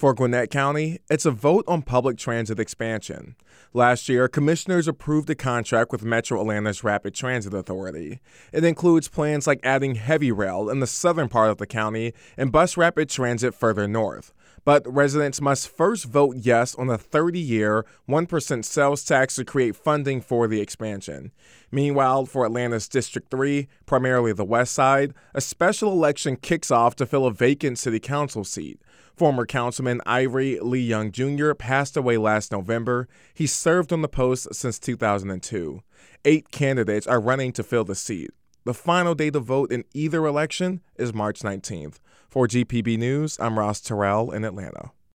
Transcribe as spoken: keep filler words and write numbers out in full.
For Gwinnett County, it's a vote on public transit expansion. Last year, commissioners approved a contract with Metro Atlanta's Rapid Transit Authority. It includes plans like adding heavy rail in the southern part of the county and bus rapid transit further north. But residents must first vote yes on a thirty-year, one percent sales tax to create funding for the expansion. Meanwhile, for Atlanta's District three, primarily the west side, a special election kicks off to fill a vacant city council seat. Former Councilman Ivory Lee Young Junior passed away last November. He served on the post since two thousand two. Eight candidates are running to fill the seat. The final day to vote in either election is March nineteenth. For G P B News, I'm Ross Terrell in Atlanta.